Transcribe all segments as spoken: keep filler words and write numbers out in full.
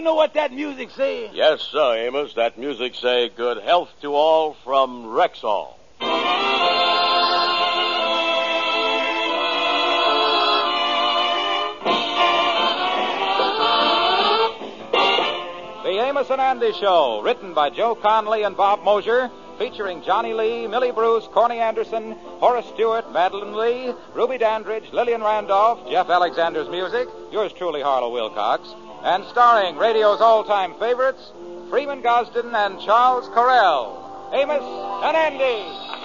know what that music says? Yes, sir, Amos. That music say good health to all from Rexall. The Amos and Andy Show, written by Joe Conley and Bob Mosier, featuring Johnny Lee, Millie Bruce, Corny Anderson, Horace Stewart, Madeline Lee, Ruby Dandridge, Lillian Randolph, Jeff Alexander's music, yours truly, Harlow Wilcox, and starring radio's all-time favorites, Freeman Gosden and Charles Correll. Amos and Andy.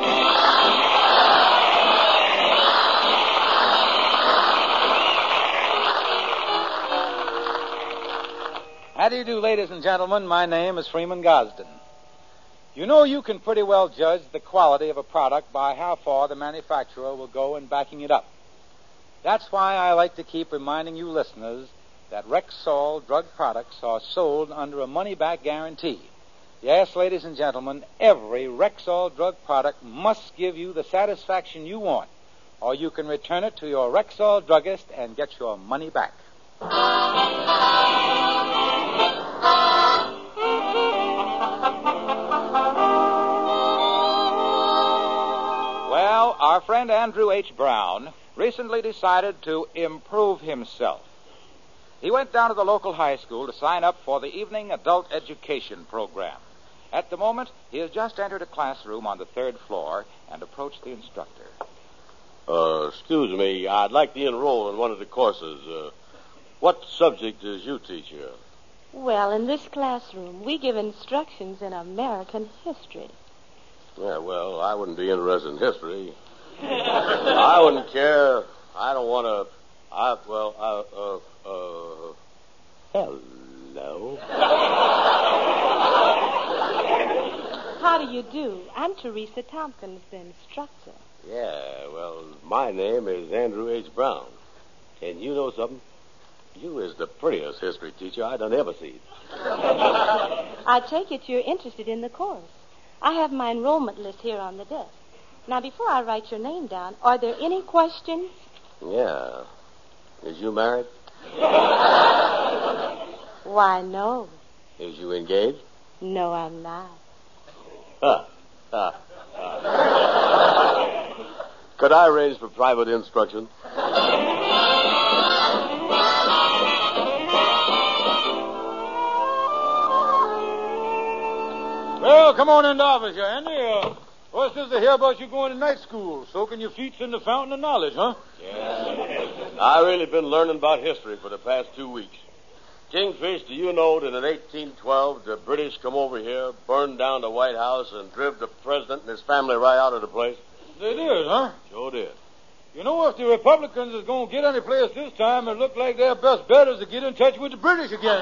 How do you do, ladies and gentlemen? My name is Freeman Gosden. You know, you can pretty well judge the quality of a product by how far the manufacturer will go in backing it up. That's why I like to keep reminding you listeners that Rexall drug products are sold under a money-back guarantee. Yes, ladies and gentlemen, every Rexall drug product must give you the satisfaction you want, or you can return it to your Rexall druggist and get your money back. Well, our friend Andrew H. Brown recently decided to improve himself. He went down to the local high school to sign up for the evening adult education program. At the moment, he has just entered a classroom on the third floor and approached the instructor. Uh, excuse me, I'd like to enroll in one of the courses. Uh, what subject does you teach here? Well, in this classroom, we give instructions in American history. Yeah, well, I wouldn't be interested in history. I wouldn't care. I don't want to... I, well, uh, uh, uh... Hello. How do you do? I'm Teresa Tompkins, the instructor. Yeah, well, my name is Andrew H. Brown. And you know something? You is the prettiest history teacher I done ever seen. I take it you're interested in the course. I have my enrollment list here on the desk. Now, before I write your name down, are there any questions? Yeah. Is you married? Why, no. Is you engaged? No, I'm not. Huh. Huh. Huh. Could I arrange for private instruction? Well, come on in the office here, Andy. Uh, what's this to hear about you going to night school, soaking your feet in the fountain of knowledge, huh? Yeah. I really been learning about history for the past two weeks. Kingfish, do you know that in eighteen twelve, the British come over here, burned down the White House, and driv the president and his family right out of the place? They did, huh? Sure did. You know, if the Republicans is going to get any place this time, it look like their best bet is to get in touch with the British again.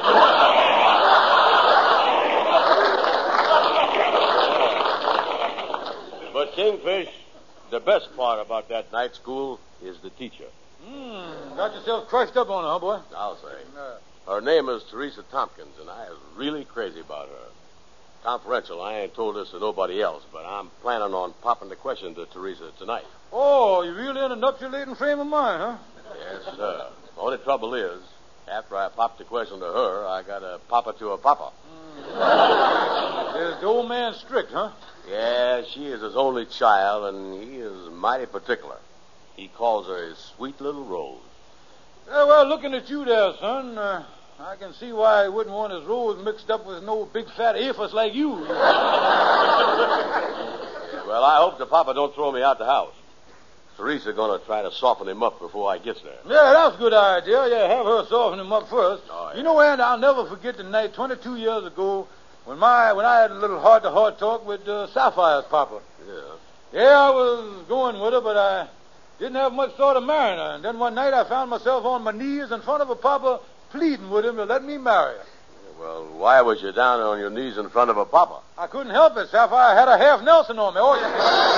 But, Kingfish, the best part about that night school is the teacher. Hmm, got yourself crushed up on her, huh, boy? I'll say. Uh, her name is Teresa Tompkins, and I is really crazy about her. Confidential, I ain't told this to nobody else, but I'm planning on popping the question to Teresa tonight. Oh, you're really in a nuptialating frame of mind, huh? Yes, sir. The only trouble is, after I pop the question to her, I gotta pop it to her papa. Mm. Is the old man strict, huh? Yeah, she is his only child, and he is mighty particular. He calls her his sweet little Rose. Yeah, well, looking at you there, son, uh, I can see why he wouldn't want his Rose mixed up with no big fat aphis like you. Well, I hope the papa don't throw me out the house. Teresa gonna try to soften him up before I gets there. Yeah, that's a good idea. Yeah, have her soften him up first. Oh, yeah. You know, Andy, I'll never forget the night twenty-two years ago when my when I had a little heart-to-heart talk with uh, Sapphire's papa. Yeah. Yeah, I was going with her, but I didn't have much thought of marrying her. And then one night I found myself on my knees in front of her papa pleading with him to let me marry her. Well, why was you down on your knees in front of a papa? I couldn't help it, Sapphire. I had a half Nelson on me. Oh, yeah.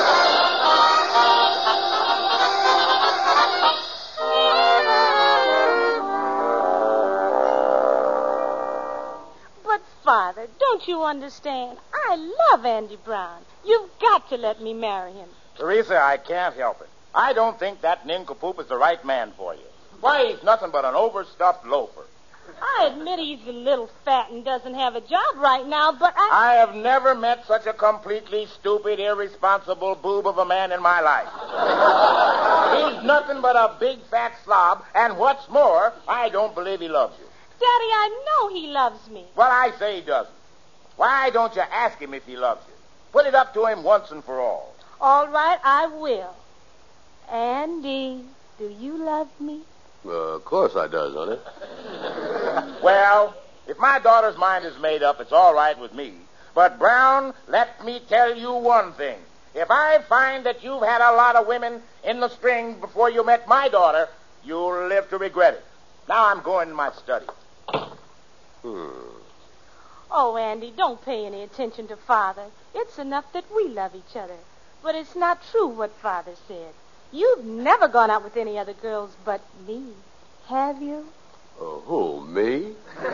But, Father, don't you understand? I love Andy Brown. You've got to let me marry him. Teresa, I can't help it. I don't think that nincompoop is the right man for you. Why, he's nothing but an overstuffed loafer. I admit he's a little fat and doesn't have a job right now, but I... I have never met such a completely stupid, irresponsible boob of a man in my life. He's nothing but a big, fat slob, and what's more, I don't believe he loves you. Daddy, I know he loves me. Well, I say he doesn't. Why don't you ask him if he loves you? Put it up to him once and for all. All right, I will. Andy, do you love me? Uh, of course I does, honey. Well, if my daughter's mind is made up, it's all right with me. But, Brown, let me tell you one thing. If I find that you've had a lot of women in the string before you met my daughter, you'll live to regret it. Now I'm going to my study. Hmm. Oh, Andy, don't pay any attention to Father. It's enough that we love each other. But it's not true what Father said. You've never gone out with any other girls but me, have you? Oh, who, me?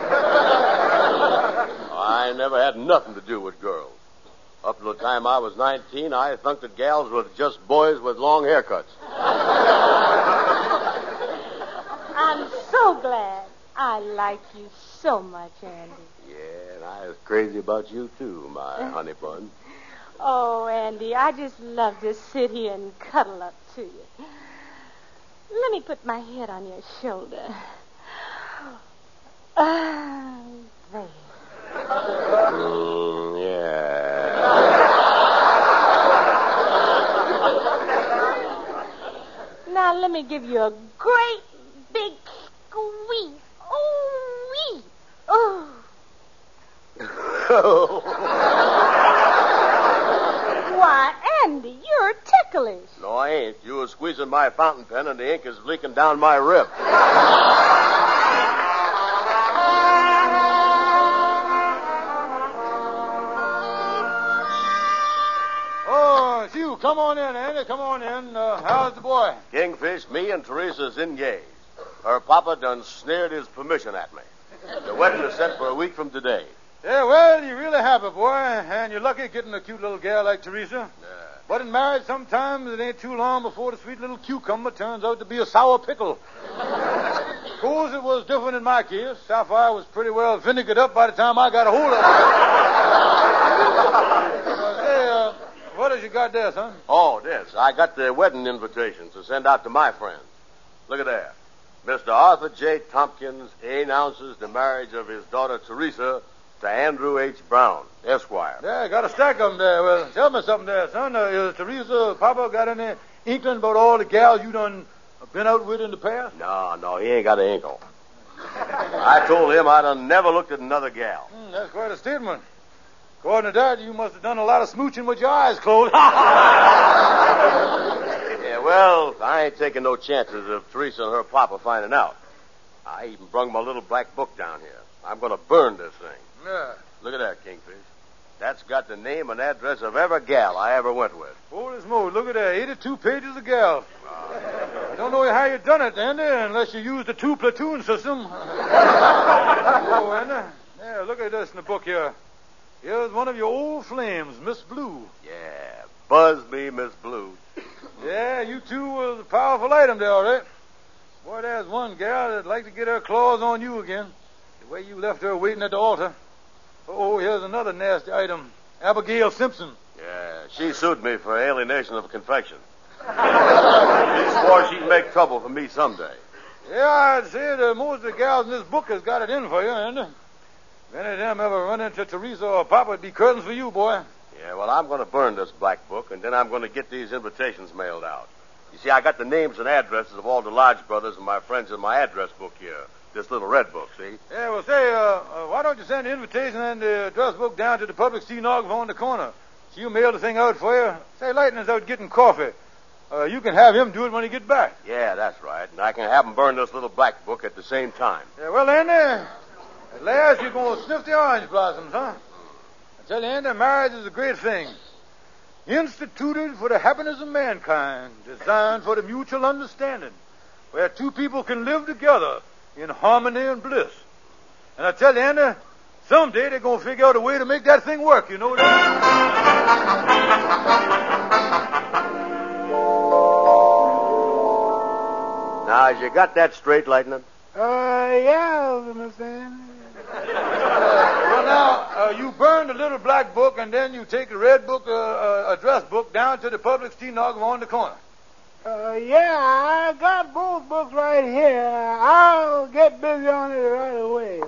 I never had nothing to do with girls. Up to the time I was nineteen, I thought that gals were just boys with long haircuts. I'm so glad. I like you so much, Andy. Yeah, and I was crazy about you, too, my honey bun. Oh, Andy, I just love to sit here and cuddle up to you. Let me put my head on your shoulder. Ah, there. Mm, yeah. Now let me give you a great big squeeze. Oh, wee. Oh. Why, Andy, you're ticklish. No, I ain't. You were squeezing my fountain pen and the ink is leaking down my rib. Oh, it's you. Come on in, Andy. Come on in. Uh, how's the boy? Kingfish, me and Teresa's engaged. Her papa done sneered his permission at me. The wedding is set for a week from today. Yeah, well, you're really happy, boy, and you're lucky getting a cute little gal like Teresa. Yeah. But in marriage, sometimes it ain't too long before the sweet little cucumber turns out to be a sour pickle. Of course, it was different in my case. Sapphire was pretty well vinegared up by the time I got a hold of her. uh, hey, uh, what has you got there, son? Oh, this. I got the wedding invitations to send out to my friends. Look at that. Mister Arthur J. Tompkins announces the marriage of his daughter Teresa to Andrew H. Brown, Esquire. Yeah, got a stack of them there. Well, tell me something there, son. Uh, is Teresa, Papa got any inkling about all the gals you done been out with in the past? No, no, he ain't got an inkle. I told him I done never looked at another gal. Mm, that's quite a statement. According to that, you must have done a lot of smooching with your eyes closed. Yeah, well, I ain't taking no chances of Teresa and her papa finding out. I even brung my little black book down here. I'm going to burn this thing. Yeah. Look at that, Kingfish. That's got the name and address of every gal I ever went with. Holy smokes, look at that. eighty-two pages of gals. I don't know how you done it, Andy, unless you used the two-platoon system. Oh, Andy. Yeah, look at this in the book here. Here's one of your old flames, Miss Blue. Yeah, buzz me, Miss Blue. Yeah, you two was a powerful item there, all right. Boy, there's one gal that'd like to get her claws on you again. The way you left her waiting at the altar. Oh, here's another nasty item. Abigail Simpson. Yeah, she sued me for alienation of confection. She swore she'd make trouble for me someday. Yeah, I'd say that most of the gals in this book has got it in for you, and if any of them ever run into Teresa or Papa, it'd be curtains for you, boy. Yeah, well, I'm going to burn this black book, and then I'm going to get these invitations mailed out. You see, I got the names and addresses of all the Lodge brothers and my friends in my address book here. This little red book, see? Yeah, well, say, uh, uh, why don't you send the invitation and the address book down to the public stenographer on the corner? She'll mail the thing out for you. Say, Lightning's out getting coffee. Uh, you can have him do it when he gets back. Yeah, that's right. And I can have him burn this little black book at the same time. Yeah, well, Andy, at last you're going to sniff the orange blossoms, huh? I tell you, Andy, marriage is a great thing. Instituted for the happiness of mankind, designed for the mutual understanding, where two people can live together in harmony and bliss. And I tell you, Andy, someday they're going to figure out a way to make that thing work, you know that? Now, as you got that straight, Lightning? Uh, yeah, Miss Annie. Well, now, uh, you burn the little black book, and then you take the red book, uh, uh, address book, down to the public stenographer on the corner. Uh, yeah, I got both books right here. I'll get busy on it right away.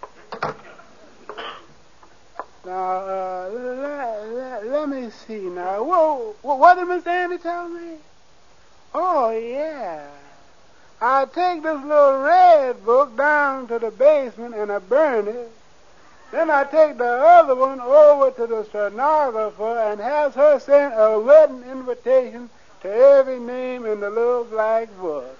Now, uh, let, let, let me see now. Whoa, what did Miss Annie tell me? Oh, yeah. I take this little red book down to the basement and I burn it. Then I take the other one over to the stenographer and has her send a wedding invitation to every name in the little black book.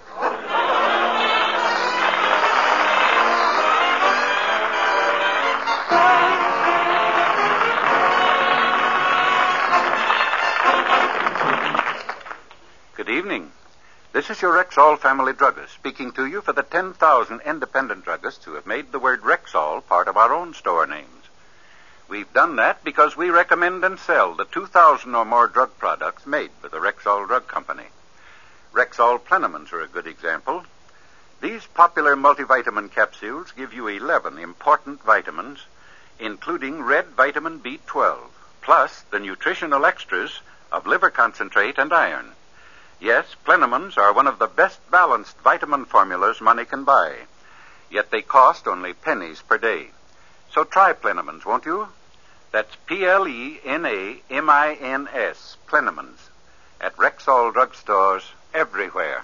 Good evening. This is your Rexall family druggist speaking to you for the ten thousand independent druggists who have made the word Rexall part of our own store names. We've done that because we recommend and sell the two thousand or more drug products made by the Rexall Drug Company. Rexall Plenamins are a good example. These popular multivitamin capsules give you eleven important vitamins, including red vitamin B twelve, plus the nutritional extras of liver concentrate and iron. Yes, Plenamins are one of the best balanced vitamin formulas money can buy, yet they cost only pennies per day. So try Plenamins, won't you? That's P L E N A M I N S, Plenamins, at Rexall drugstores everywhere.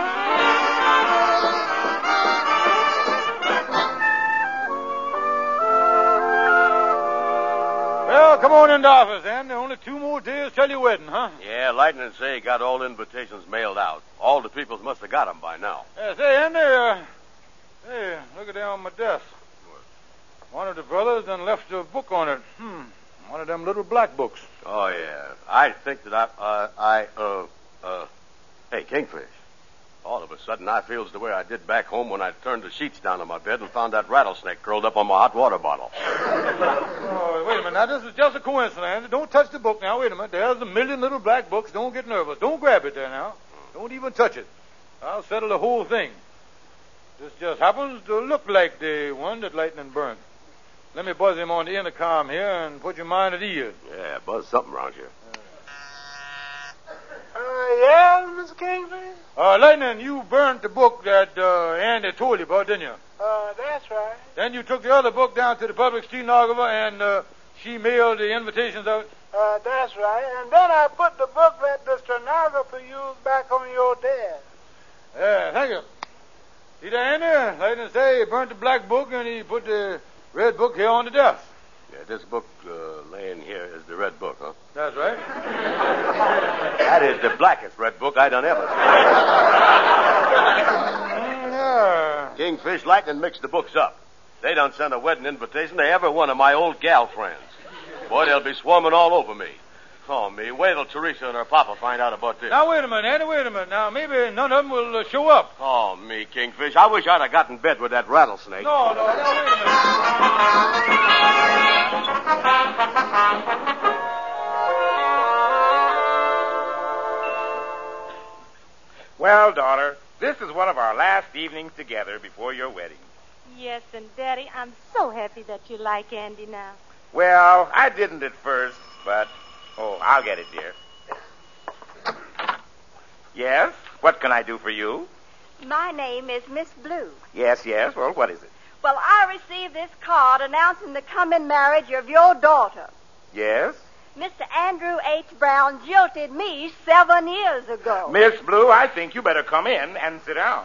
Well, come on in the office, then. Only two more days till your wedding, huh? Yeah, Lightning say he got all invitations mailed out. All the peoples must have got them by now. Yeah, say, Andy, uh, hey, look at there on my desk. One of the brothers done left a book on it. Hmm, one of them little black books. Oh, yeah. I think that I, uh, I, uh, uh, hey, Kingfish. All of a sudden, I feels the way I did back home when I turned the sheets down on my bed and found that rattlesnake curled up on my hot water bottle. Oh, wait a minute. Now, this is just a coincidence. Don't touch the book now. Wait a minute. There's a million little black books. Don't get nervous. Don't grab it there now. Don't even touch it. I'll settle the whole thing. This just happens to look like the one that Lightning burned. Let me buzz him on the intercom here and put your mind at ease. Yeah, buzz something around here. Uh, yeah, Mister Kingfish? Uh, Lightning, you burnt the book that uh, Andy told you about, didn't you? Uh, that's right. Then you took the other book down to the public stenographer and uh, she mailed the invitations out? Uh, that's right. And then I put the book that the stenographer used back on your desk. Yeah, thank you. See that, Andy? Lightning say he burnt the black book and he put the red book here on the desk. Yeah, this book uh, laying here is the red book, huh? That's right. That is the blackest red book I done ever seen. Yeah. Kingfish Lightning mixed the books up. They done sent a wedding invitation to every one of my old gal friends. Boy, they'll be swarming all over me. Oh, me. Wait till Teresa and her papa find out about this. Now, wait a minute, Andy, wait a minute. Now, maybe none of them will uh, show up. Oh, me, Kingfish. I wish I'd have got in bed with that rattlesnake. No, no, no, wait a minute. Well, daughter, this is one of our last evenings together before your wedding. Yes, and Daddy, I'm so happy that you like Andy now. Well, I didn't at first, but... Oh, I'll get it, dear. Yes? What can I do for you? My name is Miss Blue. Yes, yes. Well, what is it? Well, I received this card announcing the coming marriage of your daughter. Yes? Mister Andrew H. Brown jilted me seven years ago. Miss Blue, I think you better come in and sit down.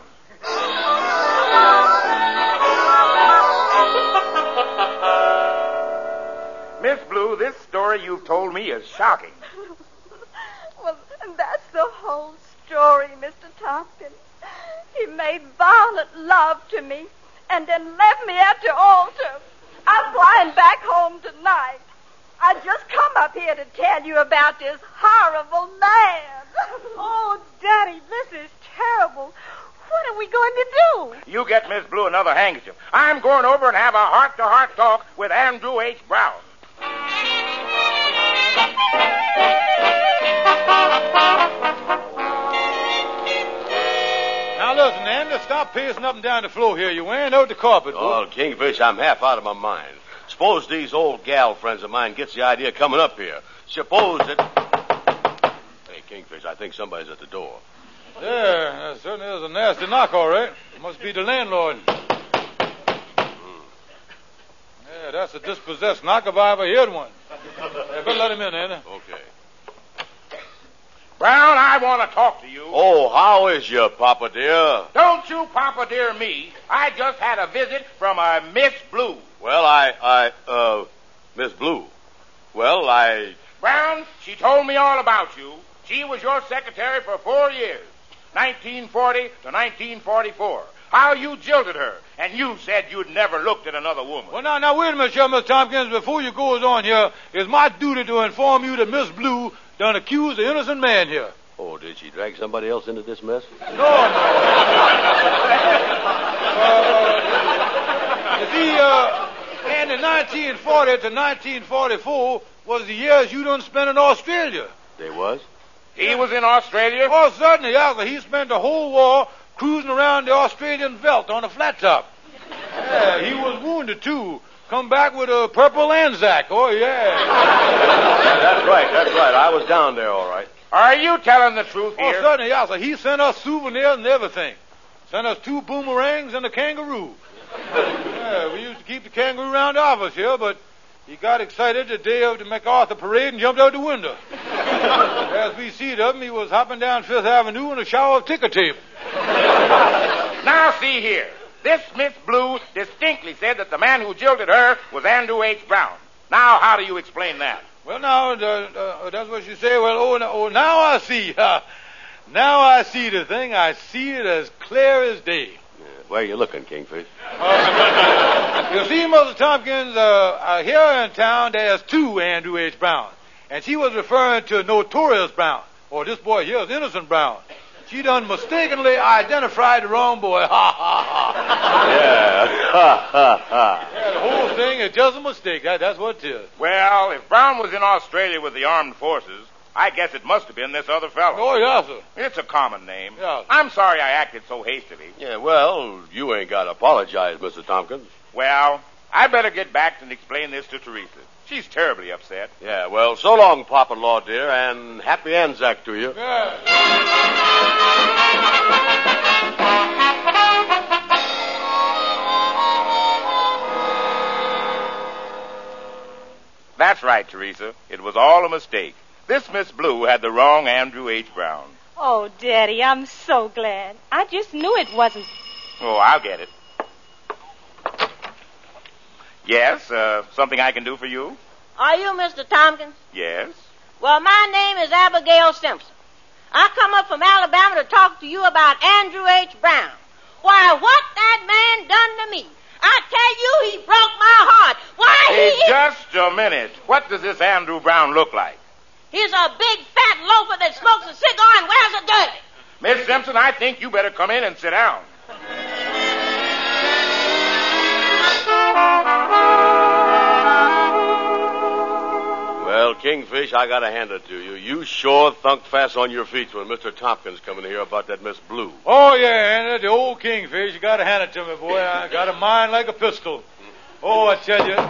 Miss Blue, this story you've told me is shocking. Well, that's the whole story, Mister Tompkins. He made violent love to me and then left me at the altar. I'm flying back home tonight. I just come up here to tell you about this horrible man. Oh, Daddy, this is terrible. What are we going to do? You get Miss Blue another handkerchief. I'm going over and have a heart-to-heart talk with Andrew H. Brown. Now, listen, Andy, stop pacing up and down the floor here. You're wearing out the carpet, boy. Oh, Kingfish, I'm half out of my mind. Suppose these old gal friends of mine gets the idea of coming up here. Suppose that... Hey, Kingfish, I think somebody's at the door. Yeah, that certainly is a nasty knock, all right. Must be the landlord. Hmm. Yeah, that's a dispossessed knock if I ever heard one. Yeah, better let him in, Andy. Okay. Brown, I want to talk to you. Oh, how is you, Papa dear? Don't you Papa dear me. I just had a visit from a Miss Blue. Well, I, I, uh, Miss Blue. Well, I... Brown, she told me all about you. She was your secretary for four years, nineteen forty to nineteen forty-four. How you jilted her, and you said you'd never looked at another woman. Well, now, now, wait a minute, sir, Mister Tompkins. Before you goes on here, it's my duty to inform you that Miss Blue done accused an innocent man here. Oh, did she drag somebody else into this mess? No, no. uh, you see, uh, and in nineteen forty to nineteen forty-four was the years you done spent in Australia. They was? He was in Australia? Oh, certainly, yeah. He spent the whole war cruising around the Australian veldt on a flat top. Yeah, he was wounded, too. Come back with a purple Anzac. Oh, yeah. Yeah, that's right, that's right. I was down there, all right. Are you telling the truth here? Oh, certainly, yeah, sir. He sent us souvenirs and everything. Sent us two boomerangs and a kangaroo. Yeah, we used to keep the kangaroo around the office here, but he got excited the day of the MacArthur parade and jumped out the window. As we see him, he was hopping down Fifth Avenue in a shower of ticker tape. Now, see here. This Miss Blue distinctly said that the man who jilted her was Andrew H. Brown. Now, how do you explain that? Well, now, uh, uh, that's what you say. Well, oh, oh now I see. Uh, now I see the thing. I see it as clear as day. Yeah, where are you looking, Kingfish? Uh, you see, Mister Tompkins, uh, uh, here in town, there's two Andrew H. Brown. And she was referring to Notorious Brown. Or this boy here is Innocent Brown. She done mistakenly identified the wrong boy. Ha, ha, ha. Yeah. Ha, ha, ha. Yeah, the whole thing is just a mistake. That, that's what it is. Well, if Brown was in Australia with the armed forces, I guess it must have been this other fellow. Oh, yes, sir. It's a common name. Yes. I'm sorry I acted so hastily. Yeah, well, you ain't got to apologize, Mister Tompkins. Well, I better get back and explain this to Teresa. She's terribly upset. Yeah, well, so long, Papa-in-law, dear, and happy Anzac to you. Yeah. That's right, Teresa. It was all a mistake. This Miss Blue had the wrong Andrew H. Brown. Oh, Daddy, I'm so glad. I just knew it wasn't. Oh, I'll get it. Yes, uh, something I can do for you? Are you Mister Tompkins? Yes. Well, my name is Abigail Simpson. I come up from Alabama to talk to you about Andrew H. Brown. Why, what that man done to me. I tell you, he broke my heart. Why, Hey, he... just a minute. What does this Andrew Brown look like? He's a big, fat loafer that smokes a cigar and wears a derby. Miss Simpson, I think you better come in and sit down. Well, Kingfish, I gotta hand it to you. You sure thunk fast on your feet when Mister Tompkins come in here about that Miss Blue. Oh, yeah, Andy, the old Kingfish. You got to hand it to me, boy. I got a mind like a pistol. Oh, I tell you.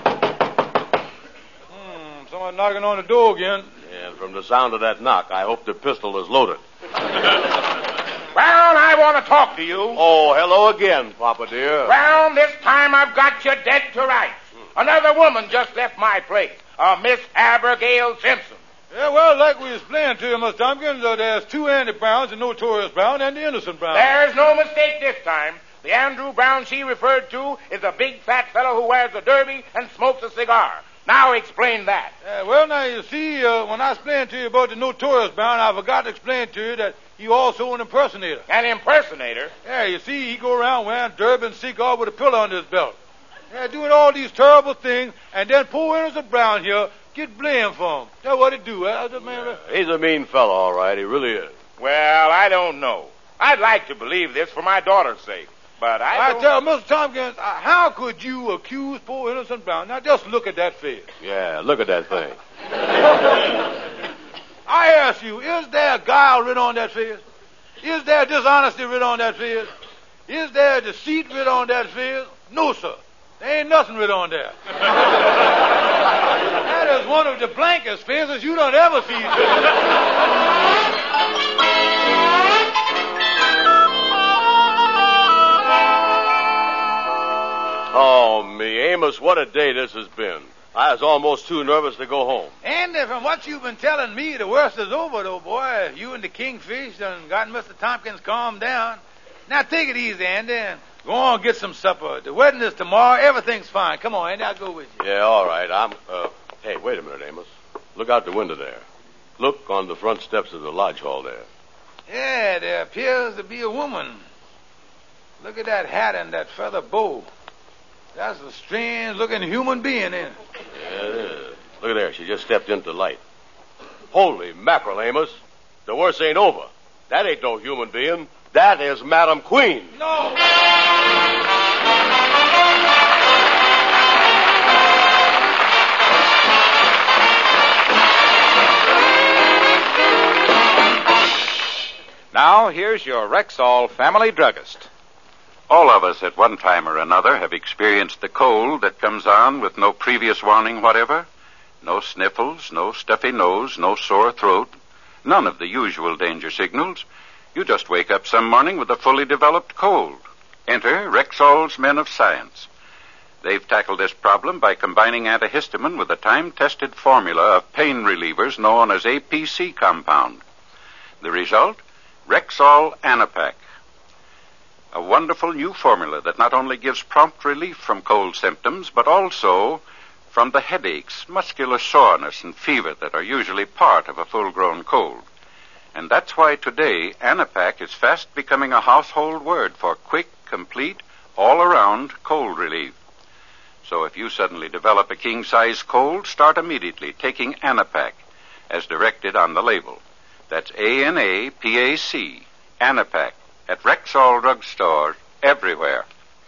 Hmm, someone knocking on the door again. And from the sound of that knock, I hope the pistol is loaded. Brown, I want to talk to you. Oh, hello again, Papa dear. Brown, this time I've got you dead to rights. Another woman just left my place. A Miss Abigail Simpson. Yeah, well, like we explained to you, Mister Tompkins, uh, there's two Andy Browns, the Notorious Brown and the Innocent Brown. There's no mistake this time. The Andrew Brown she referred to is a big fat fellow who wears a derby and smokes a cigar. Now explain that. Uh, well, now, you see, uh, when I explained to you about the Notorious Brown, I forgot to explain to you that he also an impersonator. An impersonator? Yeah, you see, he go around wearing derby and cigar with a pillow under his belt. Yeah, doing all these terrible things, and then poor Innocent Brown here get blamed for him. That's what it do. Uh, man, He's a mean fellow, all right. He really is. Well, I don't know. I'd like to believe this for my daughter's sake, but I I don't... tell Mister Tompkins, uh, how could you accuse poor Innocent Brown? Now, just look at that face. Yeah, look at that thing. I ask you, is there a guile written on that face? Is there dishonesty writ on that face? Is there deceit writ on that face? No, sir. There ain't nothing writ on there. That is one of the blankest faces you done ever seen. Oh, me, Amos, what a day this has been. I was almost too nervous to go home. Andy, from what you've been telling me, the worst is over, though, boy. You and the Kingfish done got Mister Tompkins calmed down. Now, take it easy, Andy, and go on get some supper. The wedding is tomorrow. Everything's fine. Come on, Andy, I'll go with you. Yeah, all right. I'm, uh, hey, wait a minute, Amos. Look out the window there. Look on the front steps of the lodge hall there. Yeah, there appears to be a woman. Look at that hat and that feather bow. That's a strange-looking human being, ain't it? Yeah, it is. Look at there. She just stepped into the light. Holy mackerel, Amos. The worst ain't over. That ain't no human being. That is Madam Queen. No. Now, here's your Rexall family druggist. All of us at one time or another have experienced the cold that comes on with no previous warning whatever. No sniffles, no stuffy nose, no sore throat, none of the usual danger signals. You just wake up some morning with a fully developed cold. Enter Rexall's men of science. They've tackled this problem by combining antihistamine with a time-tested formula of pain relievers known as A P C compound. The result? Rexall Anapac. A wonderful new formula that not only gives prompt relief from cold symptoms, but also from the headaches, muscular soreness, and fever that are usually part of a full-grown cold. And that's why today Anapac is fast becoming a household word for quick, complete, all-around cold relief. So if you suddenly develop a king-size cold, start immediately taking Anapac, as directed on the label. That's A N A P A C, Anapac, at Rexall drugstores everywhere.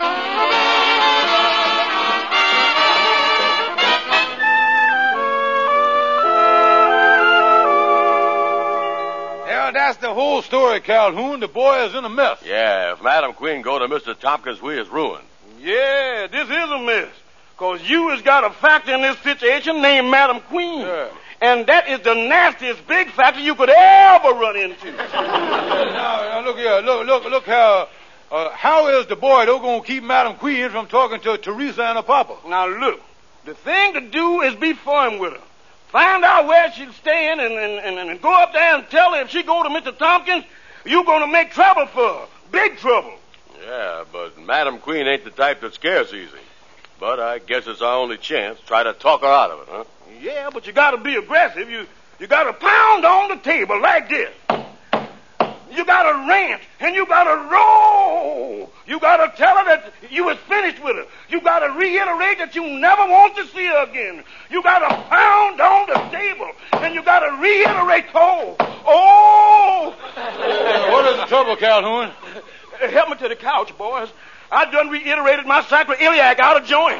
Yeah, that's the whole story, Calhoun. The boy is in a mess. Yeah, if Madam Queen go to Mister Tompkins, we is ruined. Yeah, this is a mess. Because you has got a factor in this situation named Madam Queen. Yeah. And that is the nastiest big factor you could ever run into. now, now, look here. Look, look, look how... Uh, how is the boy, though, going to keep Madam Queen from talking to Teresa and her papa? Now, look. The thing to do is be firm with her. Find out where she's staying and, and, and, and go up there and tell her if she go to Mister Tompkins, you're going to make trouble for her. Big trouble. Yeah, but Madam Queen ain't the type that scares easy. But I guess it's our only chance. Try to talk her out of it, huh? Yeah, but you got to be aggressive. You you got to pound on the table like this. You got to rant and you got to roll. You got to tell her that you was finished with her. You got to reiterate that you never want to see her again. You got to pound on the table and you got to reiterate, oh, oh. Uh, what is the trouble, Calhoun? Help me to the couch, boys. I done reiterated my sacroiliac out of joint.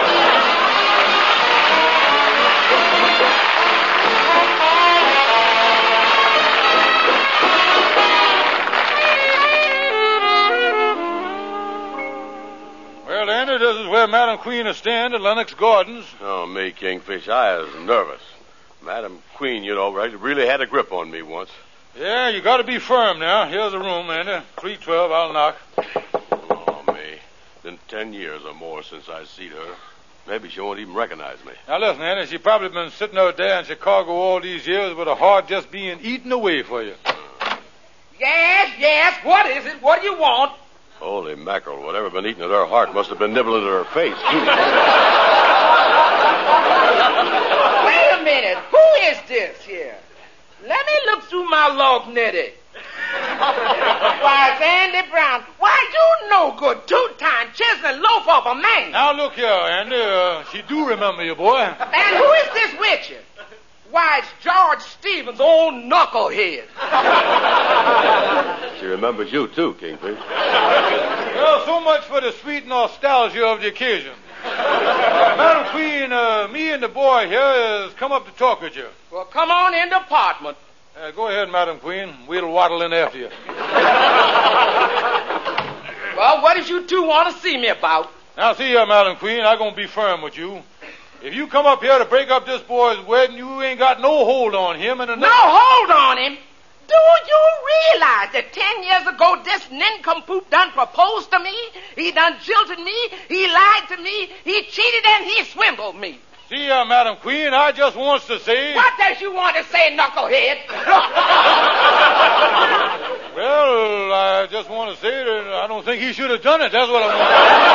Well, Andy, this is where Madam Queen is staying at Lennox Gordon's. Oh, me, Kingfish, I was nervous. Madam Queen, you know, really had a grip on me once. Yeah, you got to be firm now. Here's the room, Andy. three twelve, I'll knock. Oh, me. Been ten years or more since I seen her. Maybe she won't even recognize me. Now, listen, Andy, she probably been sitting out there in Chicago all these years with her heart just being eaten away for you. Yes, yes, what is it? What do you want? Holy mackerel, whatever been eating at her heart must have been nibbling at her face, too. Wait a minute. Who is this here? Let me look through my lognetic. Why, it's Andy Brown. Why, you no good two-time chiseling loaf of a man. Now, look here, Andy. Uh, she do remember you, boy. And who is this with you? Why, it's George Stevens' old knucklehead. She remembers you, too, Kingfish. Well, so much for the sweet nostalgia of the occasion. Uh, Madam Queen, uh, me and the boy here has come up to talk with you. Well, come on in the apartment. Uh, go ahead, Madam Queen. We'll waddle in after you. Well, what did you two want to see me about? Now, see here, Madam Queen, I'm going to be firm with you. If you come up here to break up this boy's wedding, you ain't got no hold on him. And no hold on him? Do you realize that ten years ago this nincompoop done proposed to me? He done jilted me, he lied to me, he cheated and he swindled me. See here, Madam Queen, I just wants to say... What does you want to say, knucklehead? Well, I just want to say that I don't think he should have done it. That's what I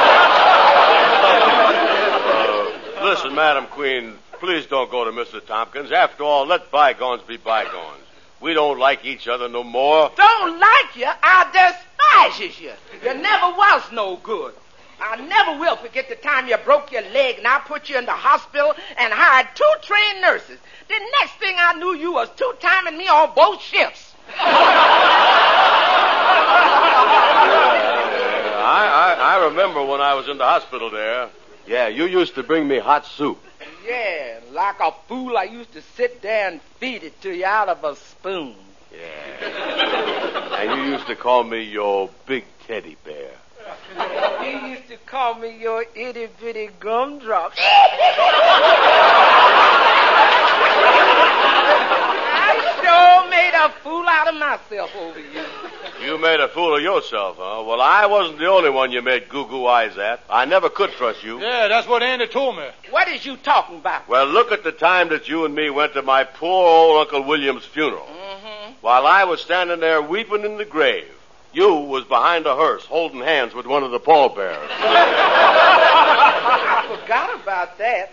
Uh, want. listen, Madam Queen, please don't go to Mister Tompkins. After all, let bygones be bygones. We don't like each other no more. Don't like you? I despise you. You never was no good. I never will forget the time you broke your leg and I put you in the hospital and hired two trained nurses. The next thing I knew, you was two-timing me on both shifts. I, I, I remember when I was in the hospital there. Yeah, you used to bring me hot soup. Yeah, like a fool, I used to sit there and feed it to you out of a spoon. Yeah. And you used to call me your big teddy bear. You used to call me your itty-bitty gumdrop. I sure made a fool out of myself over you. You made a fool of yourself, huh? Well, I wasn't the only one you made goo-goo eyes at. I never could trust you. Yeah, that's what Andy told me. What is you talking about? Well, look at the time that you and me went to my poor old Uncle William's funeral. Mm-hmm. While I was standing there weeping in the grave, you was behind a hearse holding hands with one of the pallbearers. I forgot about that.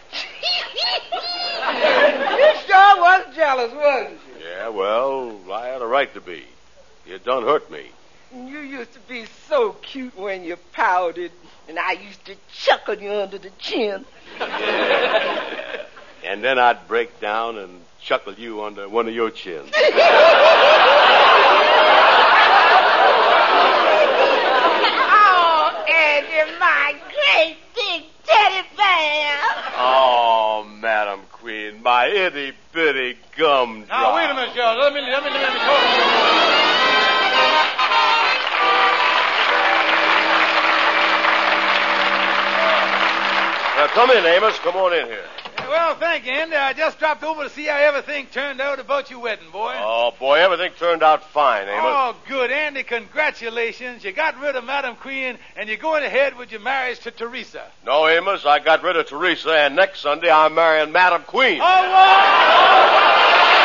You sure was jealous, wasn't you? Yeah, well, I had a right to be. You done hurt me. You used to be so cute when you pouted, and I used to chuckle you under the chin. And then I'd break down and chuckle you under one of your chins. Oh, Andy, my great big teddy bear. Oh, Madam Queen, my itty-bitty gumdrop. Now, wait a minute, Charles. Let me, let me, let me talk to you. Now, come in, Amos. Come on in here. Well, thank you, Andy. I just dropped over to see how everything turned out about your wedding, boy. Oh, boy, everything turned out fine, Amos. Oh, good, Andy. Congratulations. You got rid of Madam Queen, and you're going ahead with your marriage to Teresa. No, Amos, I got rid of Teresa, and next Sunday I'm marrying Madam Queen. Oh, what?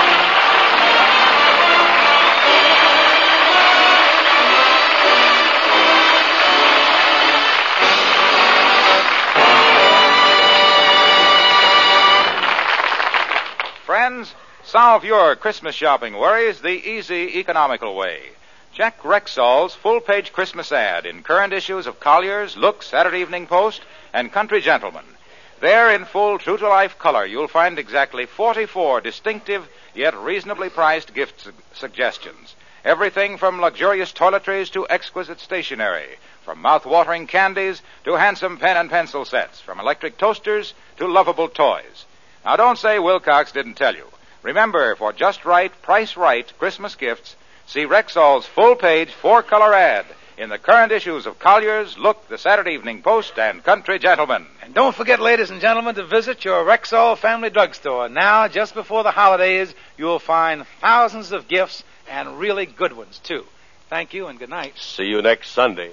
Friends, solve your Christmas shopping worries the easy, economical way. Check Rexall's full-page Christmas ad in current issues of Collier's, Look, Saturday Evening Post, and Country Gentleman. There, in full, true-to-life color, you'll find exactly forty-four distinctive, yet reasonably priced gift su- suggestions. Everything from luxurious toiletries to exquisite stationery, from mouth-watering candies to handsome pen and pencil sets, from electric toasters to lovable toys. Now, don't say Wilcox didn't tell you. Remember, for just right, price right Christmas gifts, see Rexall's full-page, four-color ad in the current issues of Collier's, Look, the Saturday Evening Post, and Country Gentleman. And don't forget, ladies and gentlemen, to visit your Rexall Family Drugstore. Now, just before the holidays, you'll find thousands of gifts, and really good ones, too. Thank you, and good night. See you next Sunday.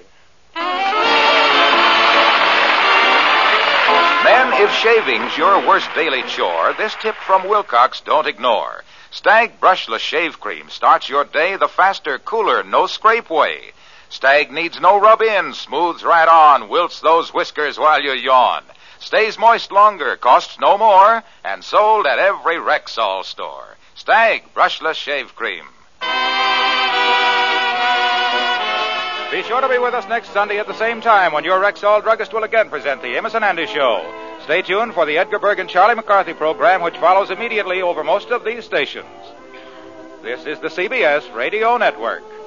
Men, if shaving's your worst daily chore, this tip from Wilcox don't ignore. Stag Brushless Shave Cream starts your day the faster, cooler, no-scrape way. Stag needs no rub-in, smooths right on, wilts those whiskers while you yawn. Stays moist longer, costs no more, and sold at every Rexall store. Stag Brushless Shave Cream. Be sure to be with us next Sunday at the same time when your Rexall druggist will again present the Amos and Andy Show. Stay tuned for the Edgar Berg and Charlie McCarthy program, which follows immediately over most of these stations. This is the C B S Radio Network.